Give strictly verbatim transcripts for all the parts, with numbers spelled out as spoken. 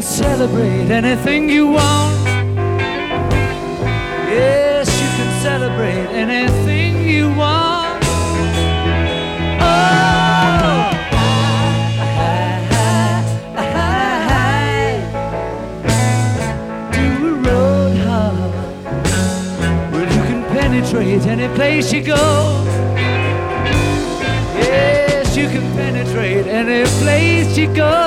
celebrate anything you want. Yes, you can celebrate anything you want. Oh, do a road hop. Well, you can penetrate any place you go. Yes, you can penetrate any place you go.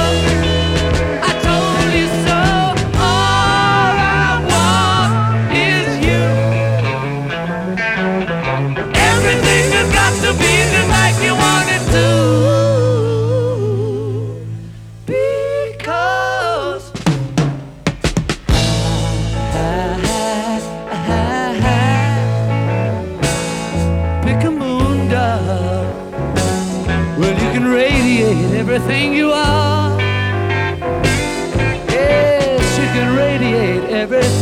Well, you can radiate everything you are. Yes, you can radiate everything.